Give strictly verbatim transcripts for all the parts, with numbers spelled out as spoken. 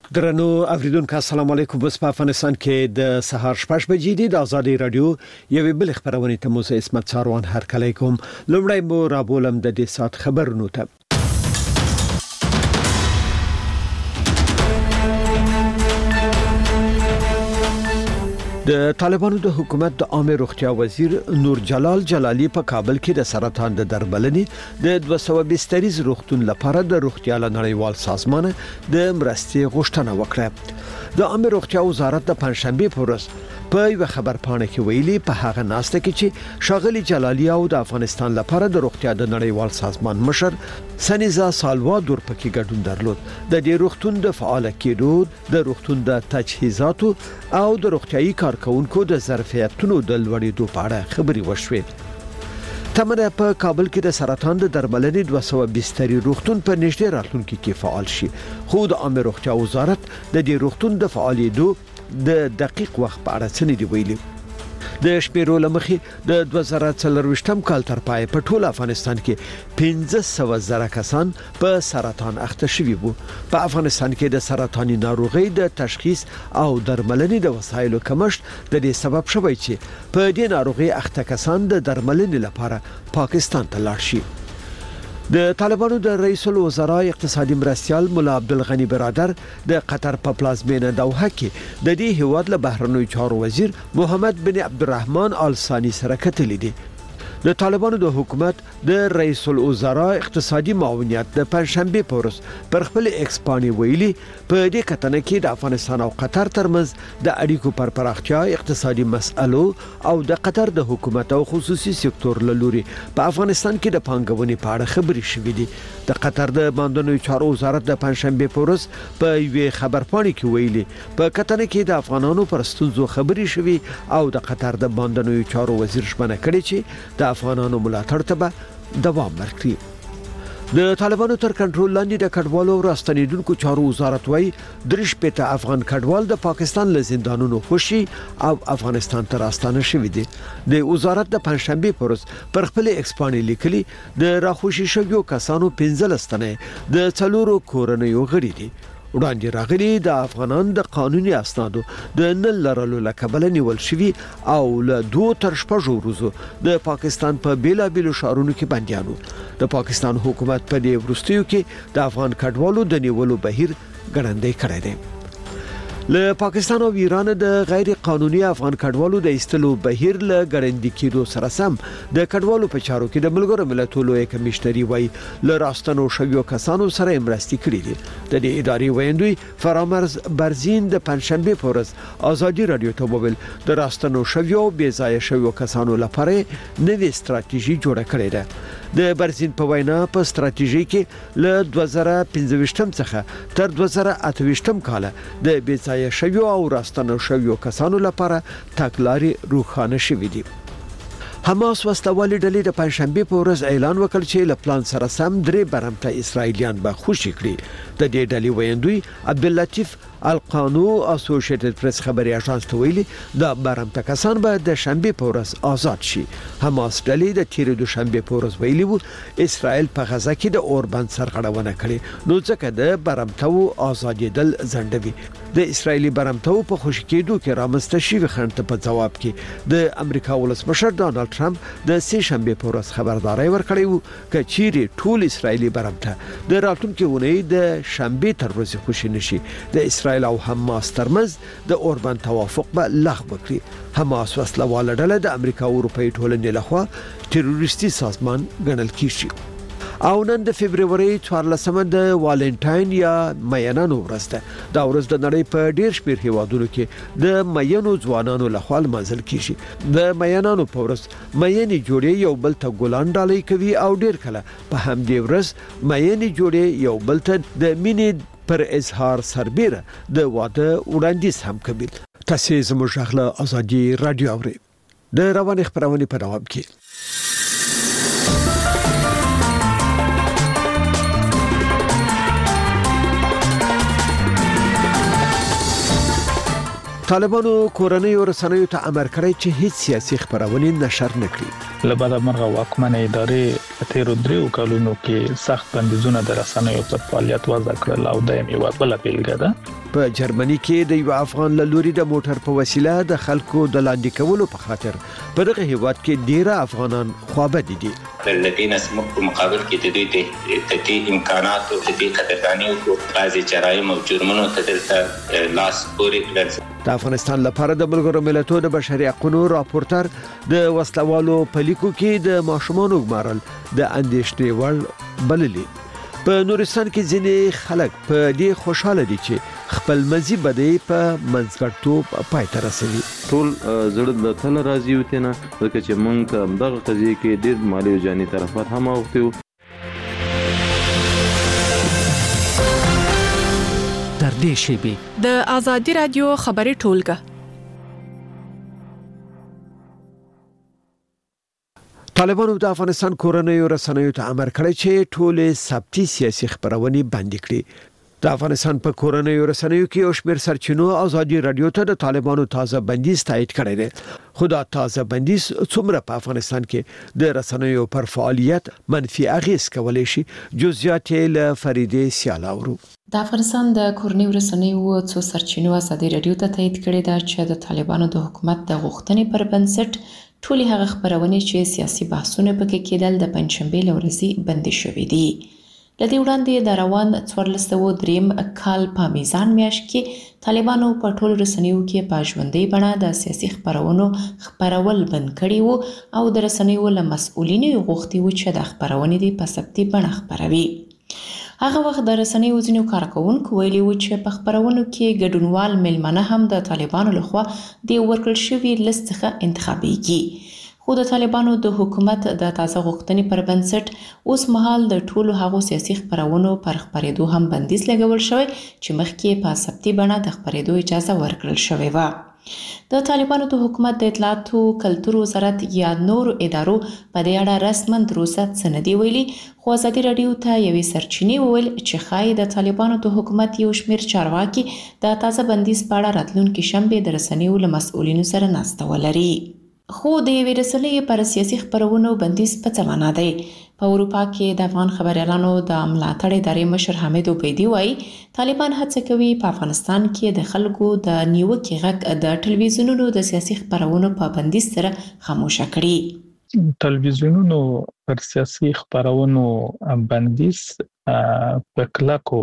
درنو اوریدونکو السلام علیکم. په افغانستان کې د سهار شپږ بجې دي. د آزادي رادیو یوې بل خبرونه ته مو زه اسمت ساروان هرکلی کوم. لومړی مو رابولم د دې سات خبرونو ته. د طالبانو د حکومت د عامه روغتیا وزیر نور جلال جلالی په کابل کې د سرطان د درملنې د دوه سوه بستریز روغتون لپاره د روغتیا نړیوال سازمان د مرستې غوښتنه وکړه. د عامه روغتیا وزارت د پنځشنبه په ورځ په یو خبرپاڼه کې ویلي په هغه ناسته کې چې شاغلي جلالی او د افغانستان لپاره د روغتیا د نړیوال سازمان مشر سنیزا سالوادور پکې ګډون درلود. د دې روغتون د فعال کېدو د روغتون د تجهیزاتو او د روغتيایي کارکونکو د ظرفیتونو د لوړېدو په اړه خبري وشوې. تمره په کابل کې د سرطان د درملنې دوه سوه بستري روغتون په نږدې راتلونکي کې فعال شي. خو د عامه روغتیا وزارت د دې روغتون د فعالېدو د دقیق وخت په اړه څه نه دی ویلي. د شپږ لمخې د دوه زره څلرويشتم کال تر پای په ټول افغانستان کې پنځه سوه زره کسان په سرطان اخته شوي وو. په افغانستان کې د سرطاني ناروغي د تشخیص او درملنې د وسایلو کمښت د دې سبب شوی چې په دې ناروغي اخته کسان د درملنې لپاره پاکستان ته لاړ شي. د طالبانو د رئیس الوزرا اقتصادي مرستيال مولا عبدالغنی برادر د قطر په پلازمینه دوحه کې د دې هیواد له بهرنیو چارو وزیر محمد بن عبدالرحمن آل ثانی سره کتلې دي. د طالبانو د حکومت د رئیس الوزرا اقتصادي معاونیت د پنځشنبه په ورځ پر خپل ایکس باندې ویلي په دې کتنه کې د افغانستان او قطر ترمنځ د اړیکو پر پراختیا، اقتصادي مسئلو او د قطر د حکومت او خصوصي سکتور له لوري په افغانستان کې د پانګونې په اړه خبري شوې دي. د قطر د باندنیو چارو وزارت د پنځشنبه په ورځ په یوې خبرپاڼه کې ویلي په کتنه کې د افغانانو پر ستونزو خبري شوې او د قطر د باندنیو چارو وزیر ژمنه کړې چې د افغانانو ملاتړ ته به دوام ورکړي. د طالبانو تر کنټرول لاندې د کډوالو او راستنیدونکو چارو وزارت وايي درش پته افغان کډوال د پاکستان له زندانونو خوشي او افغانستان ته راستانه شوي دي. د وزارت د پنځشنبه پر ورځ پر خپل ایکسپانی لیکلي د راخوشي شویو کسانو پنځه لستنه د څلورو کورنیو غړي دي. وړاندې راغلي د افغانان د قانوني اسنادو د نن لرلو لکبل نیول شوی او له دوه تر شپږو ورځو د پاکستان په بیلا بیلو شهرونو کې بنديانو. د پاکستان حکومت په دې ورستیو کې د افغان کډوالو د نیولو بهیر ګړندې کړی دی. له پاکستان او ایران د غیر قانوني افغان کډوالو د ایستلو بهیر له ګړندې کېدو سره سم د کډوالو په چارو کې د ملګرو ملتونو کمشنري وای له راستنو شویو کسانو سره مرستې کړې دي. د دې ادارې ویندوی فرامرز برزین د پنځشنبه په ورځ آزادي رادیو ته وویل د راستنو شویو بې ځای شویو کسانو لپاره نوې ستراتیژي جوړه کړې ده. د برزین په وینا په ستراتیژي کې له دوه زره پنځه څخه تر دوه زره اته ویشتم کال د بې ځای شویو او راستنو شویو کسانو لپاره تګلارې روښانه شوې دي. حماس وسلوالې ډلې د پنځشنبه په ورځ اعلان وکړ چې له پلان سره سم درې برمته اسرایلیان به خوشي کړي. د دې ډلې ویندوی عبداللطیف القانو اسوسییټډ پریس خبري اژانس ته ویلي د برمته کسان به د شنبه په ورځ آزاد شي. حماس ډلې د تیر دوشنبه په ورځ ویلي وو اسرائیل په غزا کې د اوربند سرغړونه کړې نو ځکه د برمتو آزادیدل ځندوي. د اسرایلی برمتو په خوشی کېدو کې رامسته شوی خنډ په جواب کې د امریکا ولسمشر ډانلډ ټرمپ د سه شنبه په ورځ خبرداري ورکړې وو چې چیرې ټول اسرایلی برمته د راتلونکي ونې د شنبه تر ورځې خوشی نشي د اسرائیل او حماس ترمنځ د اوربند توافق به لغوه کړي. حماس وسلواله ډله د امریکا او اروپای ټولنې لخوا تروریستي سازمان ګڼل کیږي. او نن د فبرवरी څوارلسمه د والنټاین یا مینانو ورځ ده. دا ورځ د نړۍ په ډیر شمېر هیوادونو کې د مینو ځوانانو لخوا لمانځل کیږي. د مینانو په ورځ مینې جوړې یو بل ته ګلان ډالۍ کوي او ډیر کله په همدې ورځ مینې جوړې یو بل ته د مینې پر اظهار سربیره د واده وړاندیز هم کوي. تاسو زموږ غږ آزادي رادیو اورئ. د روان خبرونه په دوام کې طالبانو کورنۍ ورسنیو ته امر کړی چې هیڅ سیاسي خبرونه نشر نکړي. لبعد مرغه واکمن ادارې تیر دریو کلونو کې سخت بندیزونه د رسنیو په فعالیت وضع کړل او د یو بل بیلګه ده. په جرمني کې د یو افغان لوري د موټر په وسیله د خلکو د لاندې کولو په خاطر په دغه هیواد کې ډیره افغانان خوابدي دي. الذين اسمك په مقابل کې د دوی د دې امکانات او د دې قدرداني او بعضي جرایم او جرمونو ته د لاس پورې کړل. د افغانستان لپاره د ملګرو ملتونو د بشري حقوقو راپورټر د وسلوالو په لیکو کې د ماشومان وګمارل د اندېښنې وړ بللي. په نورستان کې ځینې خلک په دې خوشاله دي چې خپل مزي بدی په منځګړتوب پای ته رسوي. ټول زړه د تل راضي وته نه ځکه چې مونږ دغه قضیه کې ډېر مالی او جاني طرفات هم اوختو. تر دې شی د آزادي رادیو خبري ټولګه. طالبانو د افغانستان کورنۍ رسنیو ته امر کړی چې ټول ثبتي سیاسي خبرونه بند کړي. د افغانستان په کورنۍ رسنیو کې او شمیر سرچینو آزادي رادیو ته د طالبانو تازه بندیز تایید کړی دی. خو دا تازه بندیز څومره په افغانستان کې د رسنیو پر فعالیت منفي اغیز کولی شي؟ جزئیات له فریدې سیالاورو. د افغانستان د کورنۍ رسنیو څو سرچینو آزادي رادیو ته تایید کړی دا چې د طالبانو د حکومت د غوښتنې پر بنسټ ټولي هغه خبرونه چې سیاسي بحثونه پکې کېدل د پنځشنبه لورځي بندي شوې دي. لدی وړاندې د روان څوارلس سوه دریم کال په میزان میاشت کې طالبانو په ټولو رسنیو کې په ژوندۍ بڼه د سیاسي خبرونو خبرول بند کړي وو او د رسنیو له مسؤلینو غوښتي وو چې د خبرونې دی په ثبتي بڼه خبروي. هغه وخت د رسنیو ځینو کارکونکو ویلي وو چې په خبرونو کې ګډونوال ملمنه هم د طالبانو لخوا د ورکړل شوی لیست څخه انتخابيږي. خو د طالبانو د حکومت د تازه غوښتنې پر بنسټ اوس مهال د ټولو هغو سیاسي خبرونو پر خبرېدو هم بندیز لګول شوی چې مخکې په ثبتي بڼه د خبرېدو اجازه ورکړل شوې وه. د طالبانو د حکومت د اطلاعاتو کلتور وزارت یا نور ادارو په دې اړه رسماً تر اوسه څه نه دي ویلي، خو آزادي رادیو ته یوې سرچینې وویل چې ښایي د طالبانو د حکومت یو شمېر چارواکي د تازه بندیز په اړه راتلونکي شنبې د رسنیو له مسؤلینو سره ناسته ولري. خو د یوې رسنۍ پر سیاسي خبرونو بندیز په څه معنا دی؟ په اروپا کې د افغان خبريالانو د ملاتړ ادارې مشر حمید عبیدي وایي طالبان هڅه کوي په افغانستان کې د خلکو د نیوکې غږ د ټلویزیونونو د سیاسي خبرونو په بندیز سره خاموشه کړي. ټلویزیونونو پر سیاسي خبرونو بندیز په کلکو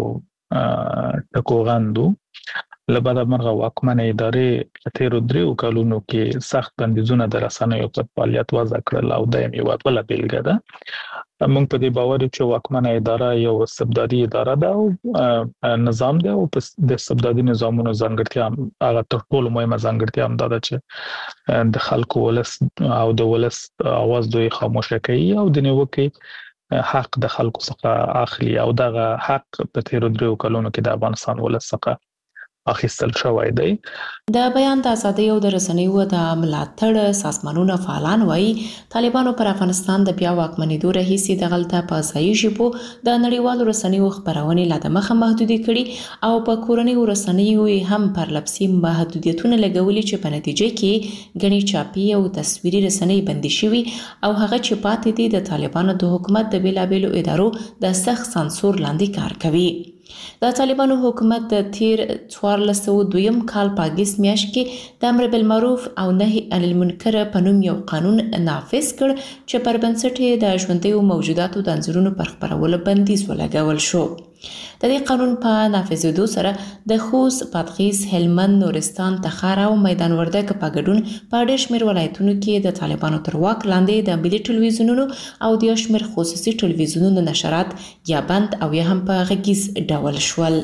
ټکو غندو. لبعد مرغه واکمن ادارې تیر دریو کلونو کې سخت بندیزونه د رسنیو په فعالیت وضع کړل او د یو بل بیلګه ده. موږ په دې باور یو چې واکمن اداره یو استبدادي اداره ده او نظام ده او د استبدادي نظامونو ځانګړتیا هغه تر ټولو مهمه ځانګړتیا هم ده چې د خلکو ولس او د ولس اواز دوی خاموشه کوي او د نیوکې حق د خلکو څخه اخلي او دغه حق په تیر دریو کلونو کې د افغانستان ولس څخه اخیستل شوی دی. د بیان د ازادۍ او د رسنیو د ملاتړ سازمانونو فعالان وایي طالبانو پر افغانستان د بیا واکمنېدو راهیسې دغلته په ځایي ژبو د نړیوالو رسنیو خبرونې لا دمخه محدودې کړي او په کورنیو رسنیو هم پرلپسې محدودیتونه لګولي چې په نتیجه کې ګڼې چاپي او تصویري رسنۍ بندي شوي او هغه چې پاتې دي د طالبانو د حکومت د بیلابیلو ادارو د سخت سانسور لاندې کار کوي. د طالبانو حکومت د تیر څوارلس سوه دویم کال په اګست میاشت کې د امر بالمعروف او نهي عن المنکر په نوم یو قانون نافذ کړ چې پر بنسټ یې د ژوندیو موجوداتو د انځورونو پر خپرولو بندیز ولګول شو. د دې قانون په نافذېدو سره د خوست، بادغیس، هلمند، نورستان، تخار او میدان وردګ په ګډون په ډېر شمېر ولایتونو کې د طالبانو تر واک لاندې د ملي ټلویزیونونو او د یو شمېر خصوصي ټلویزیونونو نشرات یا بند او یا هم په غږیز ډول شول.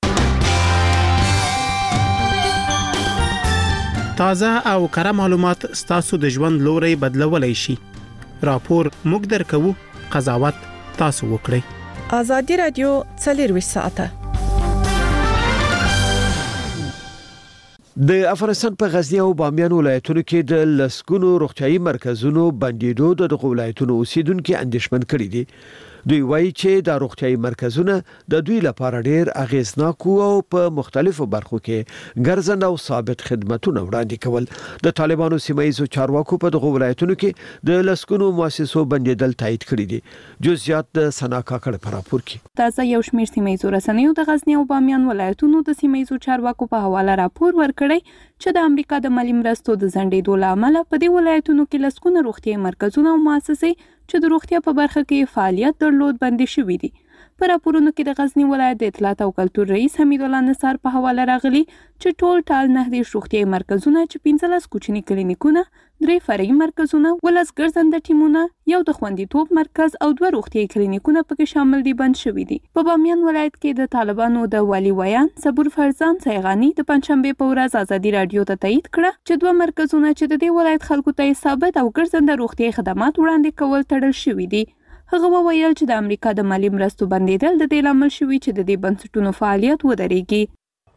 تازه او کره معلومات ستاسو د ژوند لوري بدلولای شي. راپور موږ درکو، قضاوت تاسو وکړئ. آزادي رادیو څلورویشت ساعته. د افغانستان په غزنی او بامیان ولایتونو کې د لسګونو روغتيایي مرکزونو بندیدو د دغه ولایتونو اوسیدونکو اندېښمن کړي دي. دوی وایي چې د روغتيایي مرکزونه د دوی لپاره ډېر اغیزناک او په مختلفو برخو کې ګرځنده او ثابت خدماتونه وړاندې کول. د طالبانو سیمایي چارواکو په دغه ولایتونو کې د لسګونو مؤسسو بندیدل تایید کړی دي. جزئیات د سنا کاکړ په راپور کې. تازه یو شمېر سیمایي رسنیو د غزنی او بامیان ولایتونو د سیمایي چارواکو په حواله راپور ورکړی چې د امریکا د مالی مرستو د ځنډېدو له امله په دې ولایتونو کې لسګونه روغتیايي مرکزونه او مؤسسې چې د روغتیا په برخه کې فعالیت درلود بندي شوي دي. په راپورونو کې د غزنی ولایت د اطلاعات او کلتور رئیس حمید الله نصار په حواله راغلي چې ټول ټال نه دي روغتیايي مرکزونه چې پنځلس کوچني کلینیکونه، درې فرعي مرکزونه، ولس ګرځنده ټیمونه، یو د خوندیتوب مرکز او دوه روغتیايي کلینیکونه پکې شامل دي بند شوي دي. په بامیان ولایت کې د طالبانو د والی ویان صبور فرزان سیغانی د پنځشنبه په ورځ ازادي رادیو ته تایید کړه چې دوه مرکزونه چې د دې ولایت خلکو ته ثابت او ګرځنده روغتیايي خدمات وړاندې کول تړل شوي دي. هغه وویل چې د امریکا د مالی مرستو بندیدل د دې لامل شوی چې د دې بنسټونو فعالیت ودرېږي.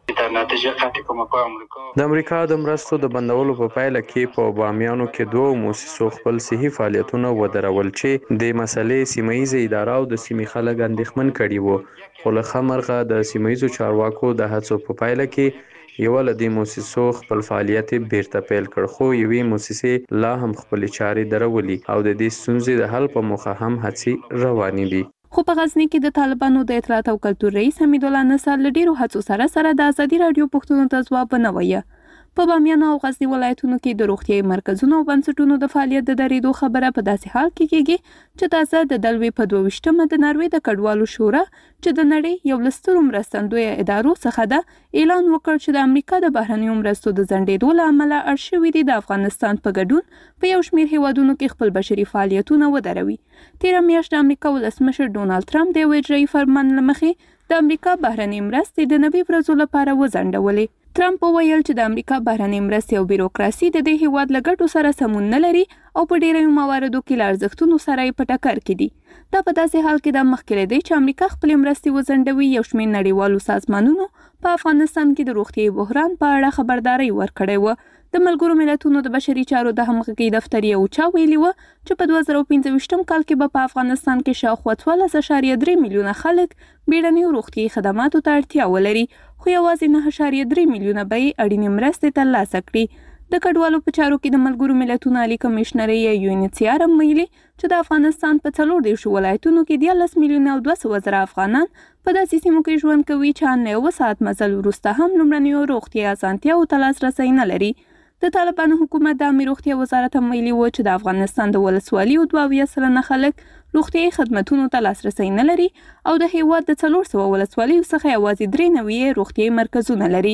د امریکا د مرستو د بندولو په پایله کې په بامیانو کې دوه مؤسسو خپل صحي فعالیتونه ودرول چې د مسلې سیمایي اداره او د سیمې خلک اندېښمن کړي وو. خو له خمرغه د سیمایي چارواکو د هڅو په پایله کې یو له دې مؤسسو خپل فعالیت بیرته پیل کړ، خو یوې مؤسسې لا هم خپل چارې درولي او د دې ستونزې د حل په موخه هم هڅې روانې دي. خو په غزنی کې د طالبانو د اطلاعات او کلتور رئیس حمید الله نصار له ډیرو هڅو سره سره د ازادي رادیو پوښتنو ته ځواب نه وایي. په بامیان او غزنی ولایتونو کې د روغتیايي مرکزونو او بنسټونو د فعالیت د درېدو خبره په داسې حال کې کېږي چې تازه د دلوي په دوه ویشتمه د ناروې د کډوالو شورا چې د نړۍ یو له سترو مرستندویه ادارو څخه ده اعلان وکړ چې د امریکا د بهرنیو مرستو د ځنډېدو له امله اړ شوي دي د افغانستان په ګډون په یو شمېر هیوادونو کې خپل بشري فعالیتونه ودروي. تېره میاشت د امریکا ولسمشر ډونالد ټرمپ د یو اجرایي فرمان له مخې د امریکا بهرنۍ مرستې د نوي ورځو لپاره وځنډولې. ټرمپ وویل چې د امریکا بهرنۍ مرستې او بیروکراسي د دې هیواد له ګټو سره سمون نه لري او په ډیرو مواردو کې له ارزښتونو سره یې په ټکر کې دي. دا په داسې حال کې د مخکې له دې چې امریکا خپلې مرستې وځنډوي یو شمېر نړیوالو سازمانونو په افغانستان کې د روغتیايي بحران په اړه خبرداري ورکړې وه. د ملګرو ملتونو د بشري چارو د همغږۍ دفتر یې اوچا ویلي وه چې په دوه زره پنځه ویشتم کال کې به په افغانستان کې شاوخوا څوارلس اعشاریه درې میلیونه خلک بیړنیو روغتیايي خدماتو ته اړتیا ولري، خو یوازې نه اعشاریه درې میلیونه به یې اړینې مرستې ترلاسه کړي. د کډوالو په چارو کې د ملګرو ملتونو عالی کمشنر یې یو ان ایچ سی آر ویلي چې د افغانستان په څلور دیرشو ولایتونو کې دیارلس میلیونه او دوه سوه زره افغانان په داسې سیمو کې ژوند کوي چې ان یو ساعت مزل وروسته هم لومړنیو روغتیايي اسانتیاوو ته لاسرسی نه لري. د طالبانو حکومت د عامه روغتیا وزارت هم ویلي و چې د افغانستان د ولسوالیو دوه اویا سلنه خلک روغتیايي خدماتونو ته لاسرسی نه لري او د هیواد د څلور سوه ولسوالیو څخه یوازې درې نوي روغتیايي مرکزونه لري.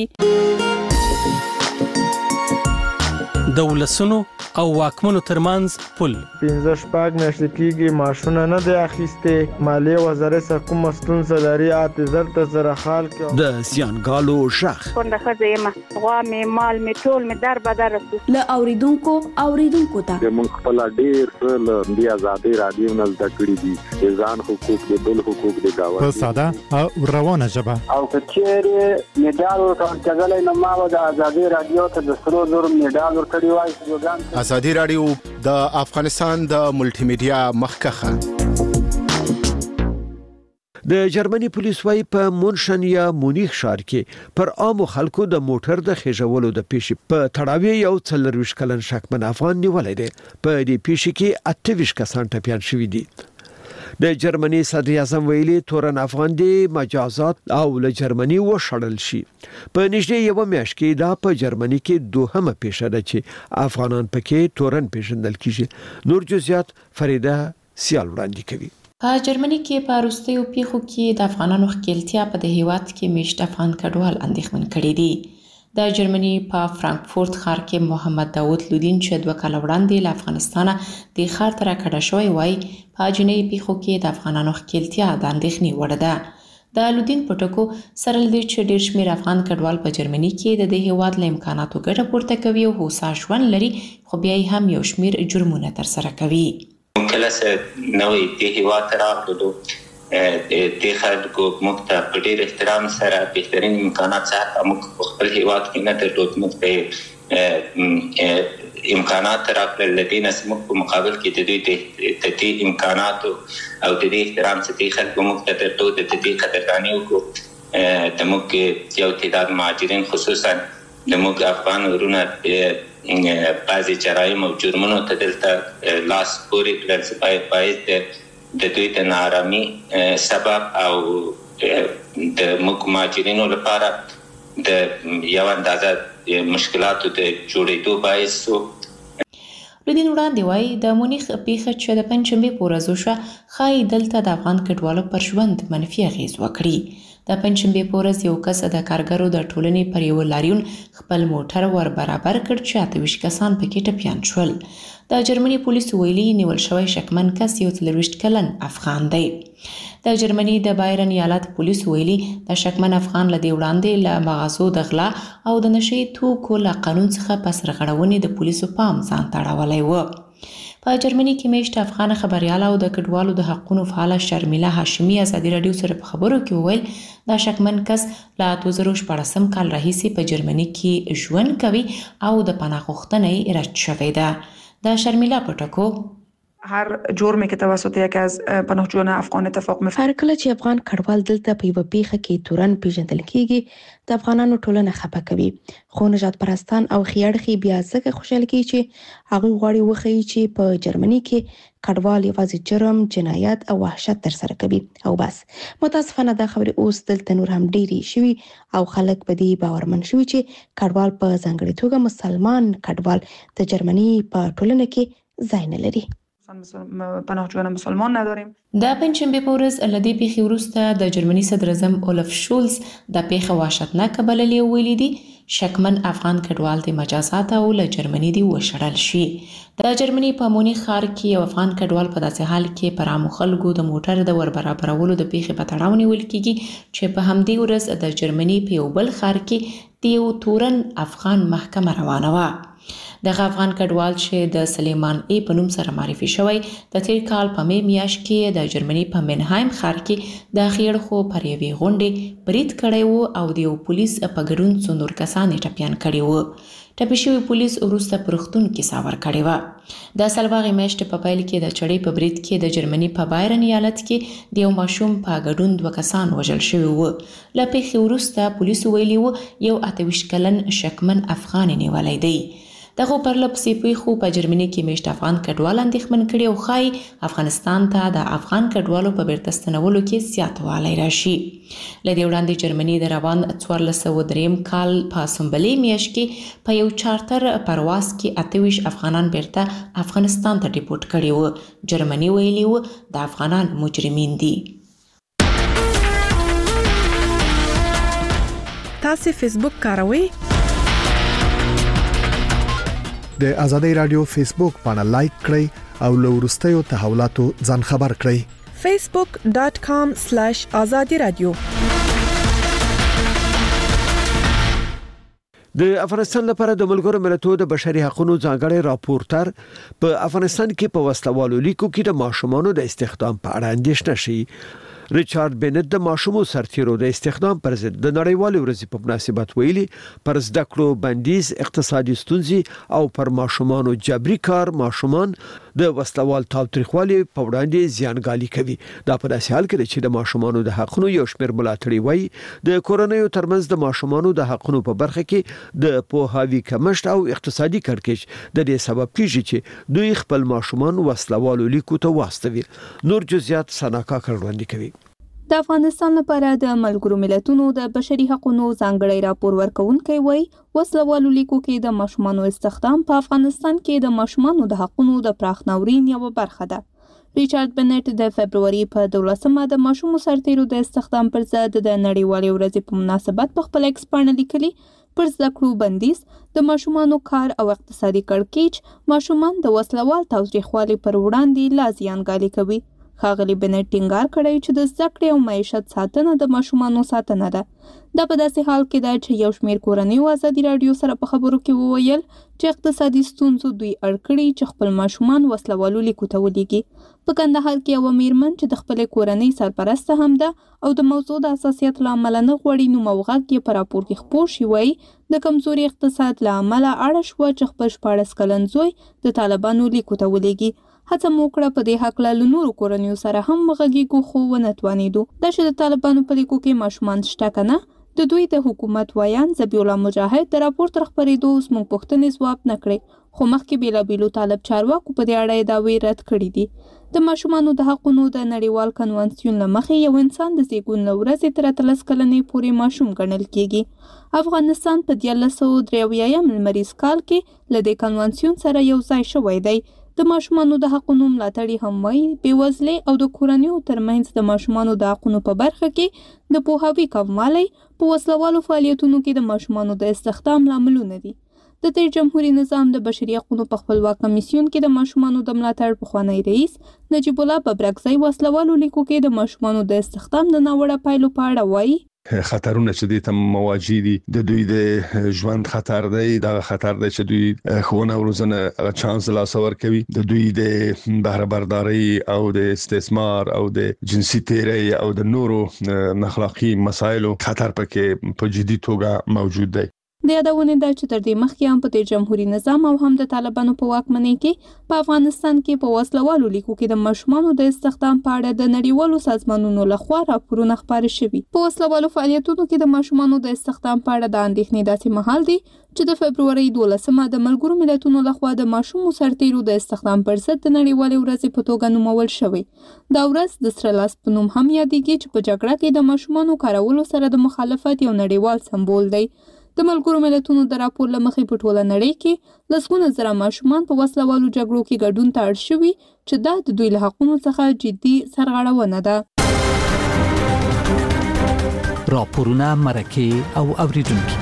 د ولسونو او واکمنو ترمنځ پل پنځه شپږ میاشتې کېږي معاشونه نه دی اخیستې، مالیې وزارت کومه ستونزه لري اته زر ته زره خال کې د زیانګالو شخ کونډه ښځه یم، غوا مې مال مې ټول مې در بدر رسو له اوریدونکو اوریدونکو ته موږ خپل ډېر څه له دې ازادي رادیو نه زده کړي دي، د ځان حقوق د بل حقوق د گاونډي په ساده او روانه ژبه او کچېره میډال ورکړل نو ما د ازادي رادیو ته د سرو زر میډال ورکړی وای. ازادي رادیو د افغانستان د ملټي میډیا مخکخه. د جرمني پولیس وايي په مونشن یا مونیخ ښار کې پر عامو خلکو د موټر د خېژولو د پیښې په تړاو یو څلرويش کلن شکمن افغان نیولې ده. په دې پیښې کې اته ویشت کسان ټپيان شوي دي. د جرمني صدر اعظم ویلي تورن افغان دي مجازات او له جرمني وشړل شي. په نږدې یو میاشت کې دا په جرمني کې دوهمه پیښه ده چې افغانان پکې تورن پیژندل کیږي. نور جزئیات فریده سیال وړاندې کوي. په جرمني کې په وروستیو پیښو کې د افغانانو ښکېلتیا په د هیواد کې میشت افغان کډوال اندېښمن کړي دي. د جرمني په فرانکفورت ښار کې محمد داوود لودین چې دوه کاله وړاندې له افغانستانه د ښار ته راکډه شوی وای په جنۍ پیښو کې د افغانانو ښکېلتیا د اندېښنې وړ ده. د لودین په ټکو سره لدې چې ډېر شمېر افغان کډوال په جرمني کې د دې هیواد له امکاناتو ګټه پورته کوي او هوسا ژوند لري، خو بیا یې هم یو شمېر جرمونه ترسره کوي. کله چې نوې دې هیواد ته راغلو د خلکو موږ ته په ډېر احترام سره بهترین امکانات سره موږ خپل هیواد کې نه درلود. موږ ته امکانات راکړل لدې نسمو په مقابل کې د دوی د دې امکانات او د دې احترام څخه خلکو موږ ته درته د دې قدرداني وکړو د موږ یو تعداد مهاجرین خصوصا د موږ افغان ورونه بعضې جرایم او جرمونو ته دلته لاس پورې کړل چې باید د دوی د ناارامي سبب او د موږ مهاجرینو لپاره د یو اندازه مشکلاتو د جوړېدو باعث شو. لدین وړاندې وایي د مونیخ پیښه چې د پنجشنبې په ورځ وشوه ښایي دلته د افغان کډوالو پر ژوند منفي اغېز وکړي. د پنجشنبې په ورځ یو کس د کارګرو د ټولنې پر یو لاریون خپل موټر ور برابر کړ چې اته ویشت کسان پکې ټپیان شول. د جرمني پولیسو ویلي نیول شوی شکمن کس یو څلرویشت کلن افغان دی. د جرمني د بایرن ایالت پولیسو ویلي د شکمن افغان له دې وړاندې له مغازو د غلا او د نشې توکو له قانون څخه په سرغړونې د پولیسو پام ځان ته اړولی و. په جرمني کې میشت افغان خبرياله او د کډوالو د حقونو فعاله شرمیلا هاشمي ازادي رادیو سره په خبرو کې وویل دا شکمن کس له دوه زره شپاړسم کال راهیسې په جرمني کې ژوند کوي او د پناه غوښتنه یې رد شوې ده. د شرمیلا په ټکو هر جرمی که توسط یکی از پناهجویان افغان اتفاق میفته. هر کله چې افغان کډوال دلته په یوه پیښه کې تورن پیژندل کیږي د افغانانو ټولنه خپه کوي، خو نجات پرستان او خیاړخي بیا ځکه خوشاله کیږي چې هغه غواړي وښیي چې په جرمني کې کډوال یوازې جرم، جنایت او وحشت ترسره کوي او بس. متاسفانه دا خبرې اوس دلته نور هم ډېرې شوي او خلک په دې باورمن شوي چې کډوال په ځانګړې توګه مسلمان کډوال د جرمني په ټولنه کې ځای نه لري. پناهجویان مسلمان نداریم. د پنجشنبې په ورځ له دې پیښې وروسته د جرمني صدر اعظم اولف شولز د پیښه وحشتناکه بللې او ویلي دي شکمن افغان کډوال د مجازات او له جرمني دی وشړل شي. د جرمني په مونیخ ښار کې یو افغان کډوال په داسې حال کې پر عامو خلکو د موټر د ور برابرولو د پیښې په تړاو نیول کیږي چې په همدې ورځ د جرمني په یو بل ښار کې د یو تورن افغان محکمه روانه وه. دغه افغان کډوال چې د سلیمان ای په نوم سره معرفي شوی د تیر کال په می میاشت کې د جرمني په منهایم ښار کې د خیړخو پر یوې غونډې برید کړی و او د یو پولیس په ګډون څو نور کسان یې ټپیان کړي وو. ټپي شوي پولیس وروسته په روغتون کې ساور کړې وه. د سلواغې میاشتې په پیل کې د چړې په برید کې د جرمني په بایرن ایالت کې د یو ماشوم په ګډون دوه کسان وژل شوي وو. له پیښې وروسته پولیسو ویلي وو یو اته ویشت کلن شکمن افغان یې نیولی دی. دغه پرله پسې پیښو په جرمني کې میشت افغان کډوال اندېښمن کړي او ښایي افغانستان ته د افغان کډوالو په بیرته ستنولو کې زیاتوالی راشي. له دې وړاندې جرمني د روان څوارلس سوه درېیم کال په سنبلې میاشت کې په یو چارتر پرواز کې اته ویشت افغانان بیرته افغانستان ته ډیپورټ کړي وو. جرمني ویلي وو د افغانان مجرمین دي. تاسو فیسبوک کاروئ؟ د ازادي رادیو فیسبوک باندې لایک کړئ او له وروستیو تحولاتو ځان خبر کړئ. facebook dot com slash azadi radio. د افغانستان لپاره د ملګرو ملتونو د بشري حقوقو ځانګړي راپورټر په افغانستان کې په وسلوالو لیکو کې د ماشومانو د استخدام په اړه اندېښنه شي. ریچارډ بنت د ماشومو سرتیرو د استخدام پر ضد د نړیوالې ورځې په مناسبت ویلي پر زده کړو بندیز، اقتصادي ستونزې او پر ماشومانو جبري کار ماشومان د وسلوال تاوتریخوالي په وړاندې زیانګالي کوي. دا په داسې حال کې چې د ماشومانو د حقوقو یو شمېر ملاتړي وایي د کورنیو ترمنځ د ماشومانو د حقوقو په برخه کې د پوهاوي کمښت او اقتصادي کړکېچ د دې سبب کیږي چې دوی خپل ماشومان وسلوالو لیکو ته واستوي. نور جزئیات سناکا کړوندې کوي. د افغانستان لپاره د ملګرو ملتونو د بشري حقوقو ځانګړی راپور ورکونکي وایي وسلوالو لیکو کې د ماشومانو استخدام په افغانستان کې د ماشومانو د حقوقو د پراخ ناورین یوه برخه ده. ریچارډ بنت د فبروري په دولسمه د ماشومو سرتیرو د استخدام پر ضد د نړیوالې ورځې په مناسبت په خپل ایکس باندې لیکلي پر زده کړو بندیز، د ماشومانو کار او اقتصادي کړکېچ ماشومان د وسلوال تاوتریخوالي پر وړاندې لا زیانګالي کوي. ښاغلي بنټ ټینګار کړی چې د زده کړې او معیشت ساتنه د ماشومانو ساتنه ده. دا په داسې حال کې ده چې یو شمېر کورنیو ازادي راډیو سره په خبرو کې وویل چې اقتصادي ستونزو دوی اړ کړي چې خپل ماشومان وسلوالو لیکو ته ولیږي. په کندهار کې یوه میرمن چې د خپلې کورنۍ سرپرسته هم ده او د موضوع د حساسیت له امله نه غواړي نوم او غږ یې په راپور کې خپور شي، وایي د کمزوري اقتصاد له امله اړه شوه چې خپل شپاړس کلن زوی د طالبانو لیکو ته ولیږي. هڅه مو وکړه په دې هکله له نورو کورنیو سره هم وغږیږو خو ونه توانېدو. دا چې د طالبانو په لیکو کې ماشومان شته که نه، د دوی د حکومت وایان ذبیح الله مجاهد د راپور تر خپرېدو اوس موږ پوښتنې ځواب نه کړې، خو مخکې بېلابېلو طالب چارواکو په دې اړه یې دعوې رد کړي دي. د ماشومانو د حقونو د نړیوال کنوانسیون له مخې یو انسان د زیږون له ورځې تر اتلس کلنۍ پورې ماشوم ګڼل کېږي. افغانستان په دیارلس سوه درې اویایم لمریز کال کې له دې کنوانسیون سره یو ځای شوی دی. د ماشومانو د حقونو ملاتړي هم وایي بېوزلۍ او د کورنیو ترمنځ د ماشومانو د حقونو په برخه کې د پوهاوي کموالی په وسلوالو فعالیتونو کې د ماشومانو د استخدام لاملونه دي. د تیر جمهوریت نظام د بشري حقونو په خپلواک کمیسیون کې د ماشومانو د ملاتړ پخوانی رئیس نجیب الله ببرکزی وسلوالو لیکو کې د ماشومانو د استخدام د ناوړه پایلو په اړه وایي خطرونه چې دې ته مواجه دي، د دوی د ژوند خطر دی، دا خطر دی چې دوی خونه ورزنه چانس لا سور کوي، د دوی د بهره برداري او د استثمار او د جنسي تیری او د نورو اخلاقی مسایلو خطر پکې په جدي توګه موجود دی. د یادونې ده چې تر دې مخکې هم په تیر جمهوریت نظام او هم د طالبانو په واکمنۍ کې په افغانستان کې په وسلوالو لیکو کې د ماشومانو د استخدام په اړه د نړیوالو سازمانونو لخوا راپورونه خپاره شوي. په وسلوالو فعالیتونو کې د ماشومانو د استخدام په اړه د اندېښنې داسې مهال دی چې د فبرورۍ دولسمه د ملګرو ملتونو لخوا د ماشومو سرتیرو د استخدام پر ضد د نړیوالې ورځې په توګه نومول شوی. دا ورځ د سره لاس په نوم هم یادېږي چې په جګړه کې د ماشومانو کارولو سره د مخالفت یو نړیوال سمبول دی. د ملګرو ملتونو د راپور له مخې په ټوله نړۍ کې لسګونه زره ماشومان په وسلوالو جګړو کې ګډون ته اړ شوي چې دا د دوی له حقونو څخه جدي سرغړونه ده. راپورونه، مرکې او اوریدونکي.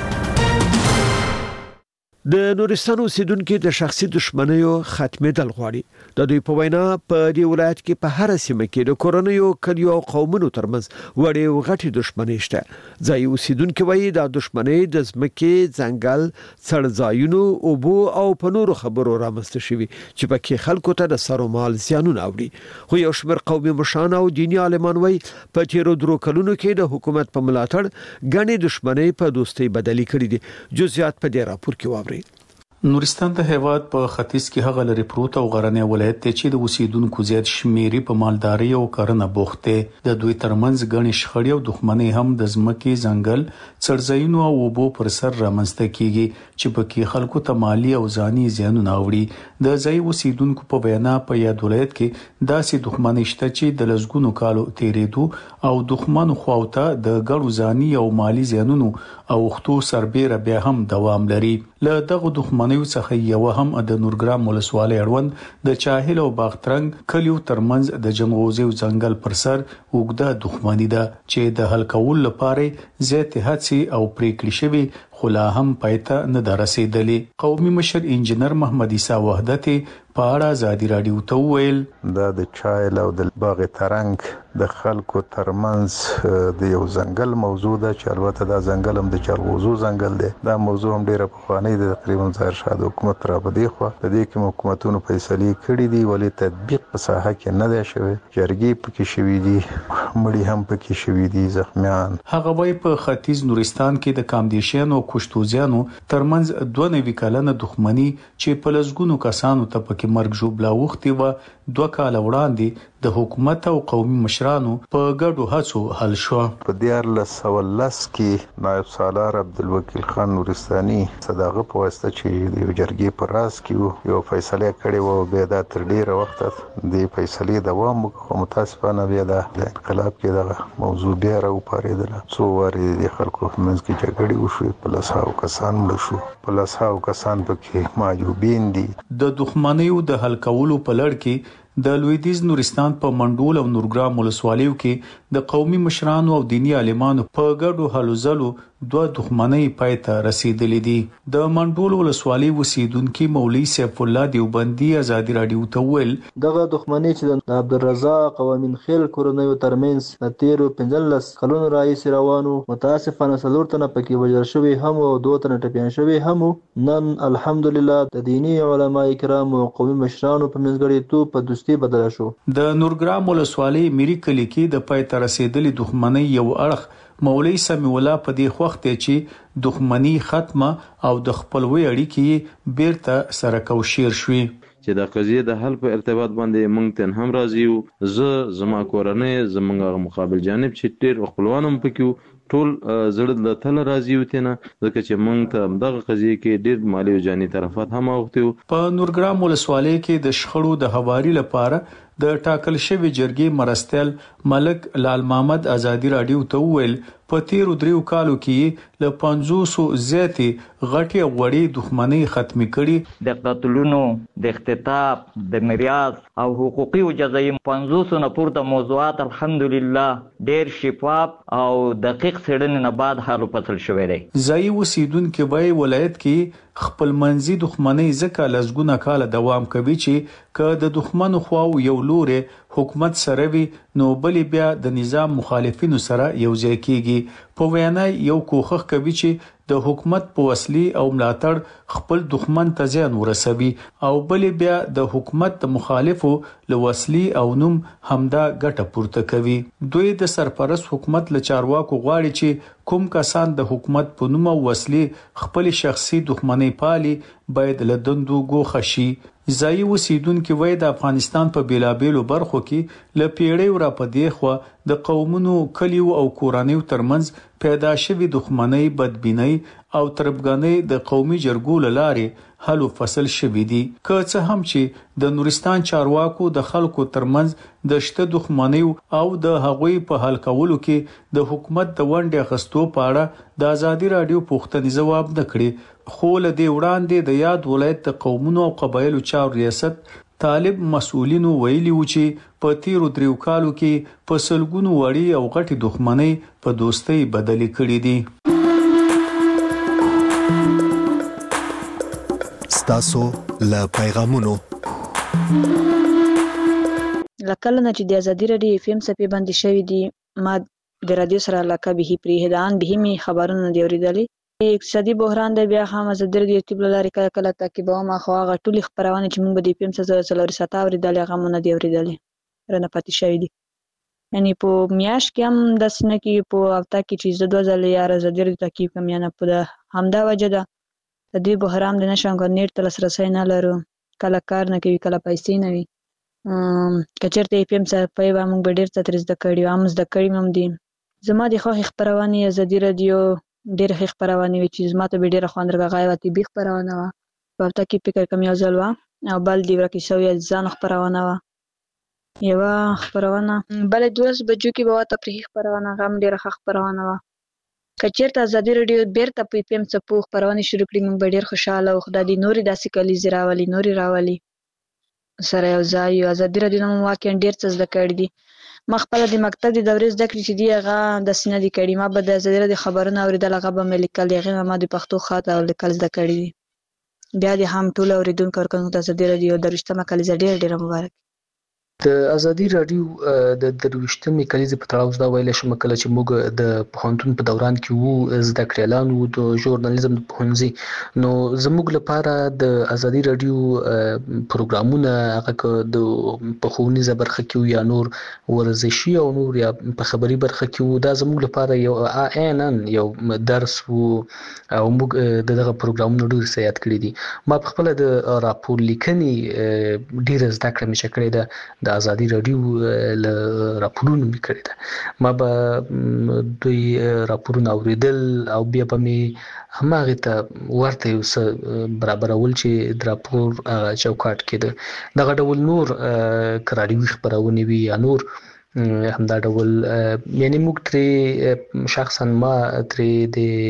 د نورستان اوسیدونکو د شخصي دښمنیو ختمېدل غواړي. د دوی په وینا په دې ولایت کې په هر سیمه کې د کورنیو کلیو او قومونو ترمنځ وړې او غټې دښمنۍ شته. ځای اوسیدونکو وایي دا دښمنۍ د ځمکې، ځنګل، څړځایونو، اوبو او په نورو خبرو رامنځته شوي چې پکې خلکو ته د سر او مال زیانونه اوري. خو یو شمېر قومي مشران او دیني عالمان وایي په تیرو درو کلونو کې د حکومت په ملاتړ ګڼې دښمنۍ په دوستۍ بدلې کړې دي. جزئیات په دې راپور کې واورئ. نورستان د هیواد په ختیځ کې هغه لري پروت او غرنی ولایت دی چې د اوسیدونکو زیات شمیرې په مالداري او کرنه بوخت دي. د دوی ترمنځ غني شخړې او دښمنۍ هم د ځمکې، ځنګل، څړځایونو او اوبو پر سر رامنځته کیږي چې پکې خلکو ته مالی او ځاني زیانونه اوري. د ځای اوسیدونکو په بیان په یاد ولایت کې داسې دښمنۍ شته چې د لسګونو کالو تیرېدو او دښمنو خواوته د ګړو ځاني او مالی زیانونو او وختو سربېره بیا هم دوام لري. له دغه دښمنیو څخه یو هم د نورګرام ولسوالۍ اړوند د چاهل او باغترنګ کلیو ترمنځ د جنغوزي او ځنګل پر سر اوږده دښمنی ده چې د حل کولو لپاره زیات هڅې او پریکړې شوي خو لا هم پایته نه ده رسیدلې. قومي مشر انجنیر محمد عیسی وحدت په اړه ازادي راډیو ته وویل دا د چایل او د باغ ترنګ د خلکو ترمنځ د یو ځنګل موضوع ده چې البته دا ځنګل هم د چلغوزو ځنګل دی. دا موضوع هم ډیره پخوانۍ ده، تقریبا ظاهر شاه د حکومت را بدې خو د دې کې حکومتونو فیصلې کړې دي ولی تطبیق په ساحه کې نه دی شوی. جرګې پکې شوي دي، مړي هم پکې شوي دي، زخمیان. هغه وایي په ختیځ نورستان کې د کامدیشیانو او کشتوزیانو ترمنځ دوه نوي کلنه دښمنی چې په لسګونو کسانو ته پکې مرګ ژوبلا وختي و دوه کال وړاندې د حکومت او قومي مشرانو په ګډو هڅو حل شو. په دیارلس سوه لس کې نایب سالار عبدالوکیل خان نورستاني صداغه په واسطه چې د یو جرګې پر راس کې یو فیصله کړې و، بیا دا تر ډیره وخت د فیصلې دوام وکړ. متاسفانه بیا د انقلاب کې دغه موضوع بیا راوپارېدله. څو وارې د خلکو منځ کې جګړې وشوې، په لسهاو کسان مړه شو، په لسهاو کسان پکې معیوبین دي. د دښمنیو د حل کولو په لړ کې د لویدیز نورستان په منډول او نورګرام ولسوالیو کې د قومي مشرانو او دینی عالمانو په ګډو هلو ځلو دوه دښمنۍ پای ته رسیدلې دي. د منډول ولسوالۍ اوسیدونکو مولوي سیف الله دیوبندي ازادي رادیو ته ویل دغه دښمنۍ چې د عبدالرزاق او امین خیل کورنیو ترمنځ د تیرو پنځلس کلونو راهیسې روانو، متاسفانه څلور تنه پکې وژل شوي هم او دوه تنه ټپیان شوي هم. نن الحمدلله د دیني علما کرام او قومي مشرانو په منځګړیتوب په دوستي بدل شو. د نورګرام ولسوالۍ میری کلی کې د پای ته رسیدلې دښمنۍ یو اړخ مولوي سمیع الله په دې وخت چې دښمنۍ ختمه او د خپلوي اړیکې بیرته سره کوشیر شوي. چې د قضیه د حل په ارتباط باندې مونږ ته هم راضي یو. زه زما کورنۍ زمونږ مقابل جانب چې ډېر خپلوانم پکې ټول زړه د تل راضي وته نه، ځکه چې مونږ ته دغه قضیه کې ډېر مالی او جاني طرفات هم اوغتیو. په نورګرام ولسوالۍ کې د شخړو د هواري لپاره د ټاکل شوی جرګې مرستیال ملک لال محمد ازادي رادیو ته ویل په تیرو دریو کالو کې له پنځوس زیاتې غټي غوړي دښمنۍ ختمې کړي. د قتلونو، د اختطاف، د میراث او حقوقي او جزایي پنځوس نه پورته موضوعات الحمدلله ډېر شفاف او دقیق څېړنې نه بعد حل فصل شوی دی. ځایي اوسیدونکو وایي ولایت کې خپل منځي دښمنۍ ځکه لسګونه کاله دوام کوي چې که د دښمنو خواو یو لوري حکومت سره وي نو بلې بیا د نظام مخالفینو سره یو ځای کیږي. په وینا یو کوښښ کوي چې د حکومت په وسلې او ملاتړ خپل دښمن ته زیان ورسوي او بلې بیا د حکومت مخالفو له وسلې او نوم همدا ګټه پورته کوي. دوی د سرپرست حکومت له چارواکو غواړي چې کوم کسان د حکومت په نوم وسلې خپل شخصي دښمنۍ پالي باید له دندو ګوښه شي. ځایي اوسیدونکو وایي د افغانستان په بیلابیلو برخو کې له پیړیو را پدې خو د قومونو، کلیو او کورنیو ترمنځ پیدا شوی دښمنۍ، بدبینۍ او تربګنۍ د قومي جرګو لارې حل فصل شوی دي. که څه هم چې د نورستان چارواکو د خلکو ترمنځ د شته دښمنۍ او د هغوی په حل کولو کې د حکومت د ونډې اخیستو په اړه د ازادي رادیو پوښتنې ځواب نه کړي، خو له دې وړاندې د یاد ولایت د قومونو او قبایلو چارو ریاست طالب مسؤلینو ویلي و چې په تیرو دریو کالو کې په سلګونو وړي او غټي دښمنۍ په دوستۍ بدلې کړې دي. ستاسو له پیغامونو لکه نه چې د ازادي رادیو اف ام صفحه باندې شوی دی، ما د رادیو سره علاقه به پریهدان به می خبرونه دی اوریدلې. اقتصادي بحران د بیا هم ازادي رادیو تیب لاري کله کله تعقیبو ما خو هغه ټولي خبرونه چې موږ به د اف ام سره څلور ساعت اوریدلې هغه مونږ دی اوریدلې رنه پاتې شوی دی. یعنی په میاش کې هم د سنه کې په هفته کې چې زه دوه ځله یا ازادي رادیو تعقیب کوم، یعنی په همدا وجه ده د دې بحران د نشم غنیر تل سره سره نه لرو، کله کار نه کوي، کله پیسې نه وي. کچرته اف ام سره په یوه موږ ډیر څه ترز د کړیو هم زده کړی هم دي. زما د خو خبرونه ازادي رادیو ډیر خبرونه وی چې زما ته به ډیر خوند راغی، واتی به خبرونه وا په هفته کې فکر کم یو ځل وا او بل دی ورکه شوی ځان خبرونه وا یو خبرونه بل دوس بجو کې به تفریح خبرونه غم ډیر خبرونه وا. کچرته ازادي رادیو بیرته په پی ام څپو خبرونه شروع کړې موږ ډیر خوشاله او خدای دې نوري داسې کلی زراولي نوري راولي سره یو ځای. ازادي رادیو نو واقعا ډیر څه زده کړې دي. ما خپل د مکتب د دورې زده کړې چې دی هغه د سینې د کړي ما به د ازادي رادیو خبرونه اوریدل هغه به مې لیکل، هغه ما د پښتو خط او لیکل زده کړې دي. بیا د هم ټول اوریدونکو ورکوم د ازادي رادیو دروشتمه کلیزه ډیر ډیر مبارک. د ازادي رادیو د دروشتمې کلیزې په تړاو دا ویل شم کله چې موږ د پوهنتون په دوران کې وو زده کړیالان وو د ژورنالیزم د پوهنځي، نو زموږ لپاره د ازادي رادیو پروګرامونه هغه د په ښوونیزه برخه کې یا نور ورزشي او نور یا په خبري برخه کې وو، دا زموږ لپاره یو عیناً یو درس وو او موږ دغه پروګرامونه ډېر څه یاد کړي دي. ما په خپله د راپور لیکنې ډېره زده کړه مې چې کړې ده د ازادي رادیو له راپورونو مې کړې ده. ما به دوی راپورونه اوریدل او بیا به مې هماغې ته ورته یو څه برابرول چې د راپور چوکاټ کې ده. دغه ډول نور که راډیوي خپرونې وي یا نور همدا ډول، یعنی موږ ترې شخصا ما ترې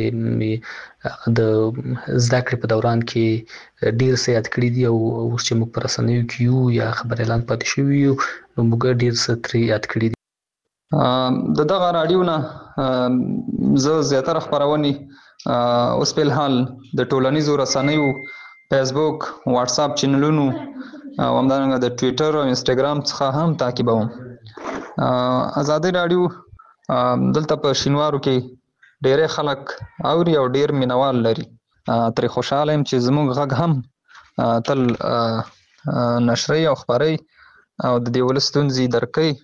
د د زده کړې په دوران کې ډیر څه یاد کړي دي او اوس چې موږ په رسنیو کې یو یا خبر اعلان پاتې شوي یو نو موږ ډیر څه ترې یاد کړي دي. د دغه رادیو نه زه زیاتره خبرونې اوس په حال د ټولنیزو رسنیو فیسبوک واتس اپ چینلونو او همدارنګه د ټوئیټر او انستګرام څخه هم تعقیبوم. آزادي رادیو دلته په شینوارو کې ډېر خلک اوري او ډېر مینوال لري. تر خوشاله يم چې زموږ غږ هم تل نشري او خبري او د دې ولستونزي درکې.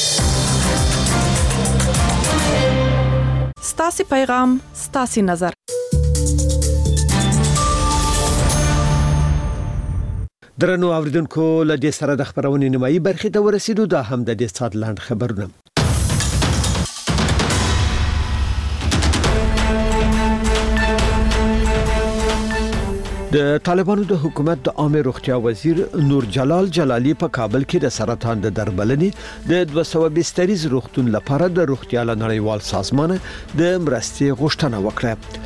ستاسي پیغام ستاسي نظر. درنو اوریدونکو له دې سره د خبرونې نیمایي برخې ته ورسېدو. دا هم د دې سات لاند خبرونه. د طالبانو د حکومت د عامه روغتیا وزیر نور جلال جلالی په کابل کې د سرطان د درملنې د دوه سوه بستریز روغتون لپاره د روغتیا نړیوال سازمان د مرستې غوښتنه وکړه.